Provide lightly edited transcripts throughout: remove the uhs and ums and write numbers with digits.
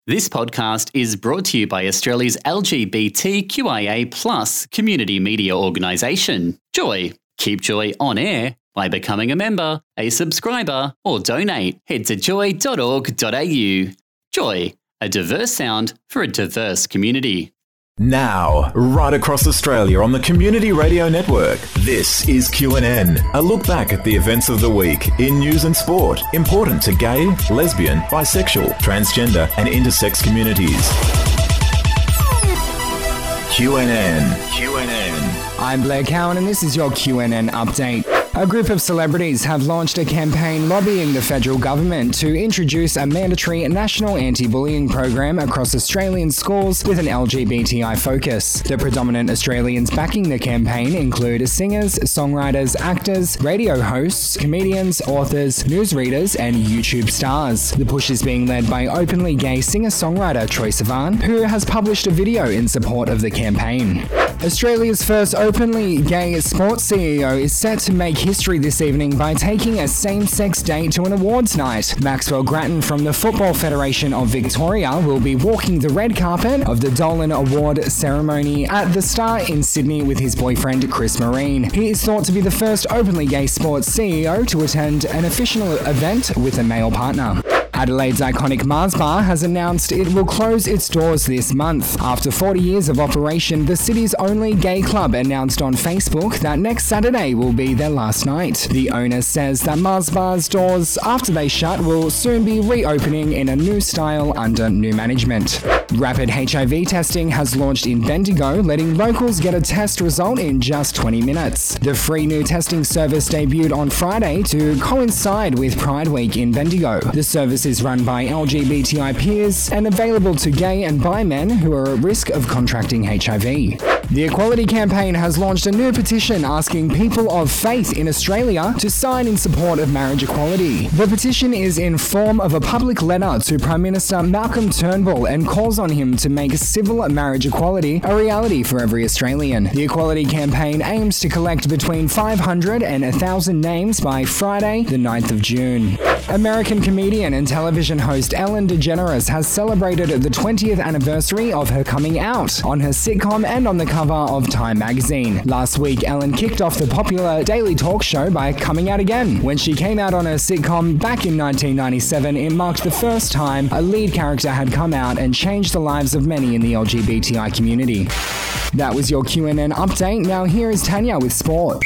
This podcast is brought to you by Australia's LGBTQIA+ community media organisation, Joy. Keep Joy on air by becoming a member, a subscriber, or donate. Head to joy.org.au. Joy, a diverse sound for a diverse community. Now, right across Australia on the Community Radio Network, this is QNN, a look back at the events of the week in news and sport, important to gay, lesbian, bisexual, transgender and intersex communities. QNN. I'm Blair Cowan and this is your QNN update. A group of celebrities have launched a campaign lobbying the federal government to introduce a mandatory national anti-bullying program across Australian schools with an LGBTI focus. The predominant Australians backing the campaign include singers, songwriters, actors, radio hosts, comedians, authors, newsreaders, and YouTube stars. The push is being led by openly gay singer-songwriter Troye Sivan, who has published a video in support of the campaign. Australia's first openly gay sports CEO is set to make history this evening by taking a same-sex date to an awards night. Maxwell Grattan from the Football Federation of Victoria will be walking the red carpet of the Dolan Award ceremony at the Star in Sydney with his boyfriend Chris Marine. He is thought to be the first openly gay sports CEO to attend an official event with a male partner. Adelaide's iconic Mars Bar has announced it will close its doors this month. After 40 years of operation, the city's only gay club announced on Facebook that next Saturday will be their last night. The owner says that Mars Bar's doors, after they shut, will soon be reopening in a new style under new management. Rapid HIV testing has launched in Bendigo, letting locals get a test result in just 20 minutes. The free new testing service debuted on Friday to coincide with Pride Week in Bendigo. The service is run by LGBTI peers and available to gay and bi men who are at risk of contracting HIV. The Equality Campaign has launched a new petition asking people of faith in Australia to sign in support of marriage equality. The petition is in form of a public letter to Prime Minister Malcolm Turnbull and calls on him to make civil marriage equality a reality for every Australian. The Equality Campaign aims to collect between 500 and 1,000 names by Friday, the 9th of June. American comedian and television host Ellen DeGeneres has celebrated the 20th anniversary of her coming out on her sitcom and on the cover of Time magazine. Last week, Ellen kicked off the popular daily talk show by coming out again. When she came out on her sitcom back in 1997, it marked the first time a lead character had come out and changed the lives of many in the LGBTI community. That was your QNN update. Now here is Tanya with sport.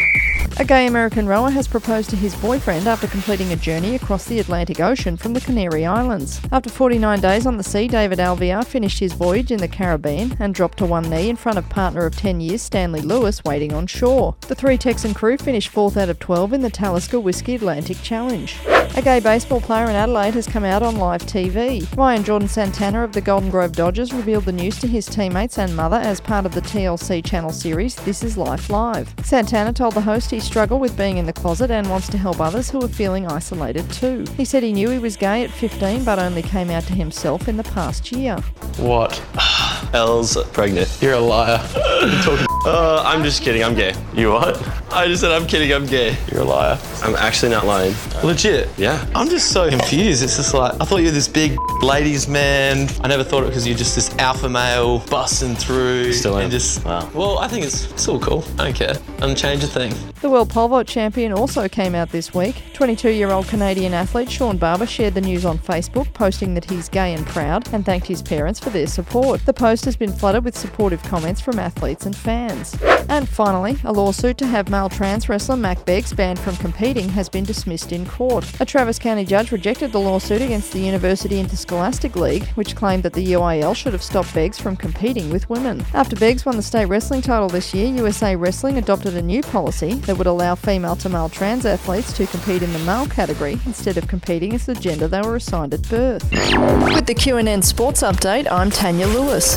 A gay American rower has proposed to his boyfriend after completing a journey across the Atlantic Ocean from the Canary Islands. After 49 days on the sea, David Alvear finished his voyage in the Caribbean and dropped to one knee in front of partner of 10 years Stanley Lewis waiting on shore. The three Texan crew finished 4th out of 12 in the Talisker Whisky Atlantic Challenge. A gay baseball player in Adelaide has come out on live TV. Ryan Jordan Santana of the Golden Grove Dodgers revealed the news to his teammates and mother as part of the TLC channel series This Is Life Live. Santana told the host he struggled with being in the closet and wants to help others who are feeling isolated too. He said he knew he was gay at 15 but only came out to himself in the past year. What? Elle's pregnant. You're a liar. You're talking. I'm just kidding, I'm gay. You what? I just said I'm kidding, I'm gay. You're a liar. I'm actually not lying. Legit? Yeah. I'm just so confused. It's just like, I thought you were this big ladies man. I never thought it because you're just this alpha male busting through. Still am. And just, wow. Well, I think it's still cool. I don't care. I don't change a thing. The world pole vault champion also came out this week. 22-year-old Canadian athlete Sean Barber shared the news on Facebook, posting that he's gay and proud and thanked his parents for their support. The post has been flooded with supportive comments from athletes and fans. And finally, a lawsuit to have male trans wrestler Mac Beggs banned from competing has been dismissed in court. A Travis County judge rejected the lawsuit against the University Interscholastic League, which claimed that the UIL should have stopped Beggs from competing with women. After Beggs won the state wrestling title this year, USA Wrestling adopted a new policy that would allow female-to-male trans athletes to compete in the male category instead of competing as the gender they were assigned at birth. With the QNN Sports Update, I'm Tanya Lewis.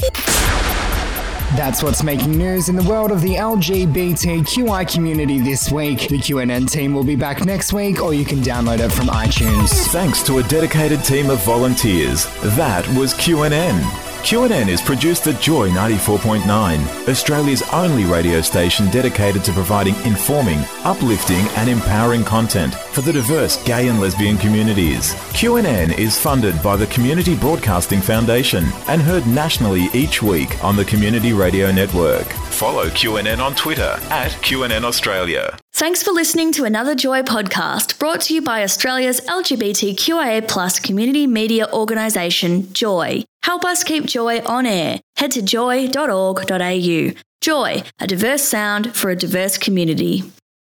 That's what's making news in the world of the LGBTQI community this week. The QNN team will be back next week, or you can download it from iTunes. Thanks to a dedicated team of volunteers. That was QNN. QNN is produced at Joy 94.9, Australia's only radio station dedicated to providing informing, uplifting and empowering content for the diverse gay and lesbian communities. QNN is funded by the Community Broadcasting Foundation and heard nationally each week on the Community Radio Network. Follow QNN on Twitter at QNN Australia. Thanks for listening to another Joy podcast brought to you by Australia's LGBTQIA+ community media organisation, Joy. Help us keep Joy on air. Head to joy.org.au. Joy, a diverse sound for a diverse community.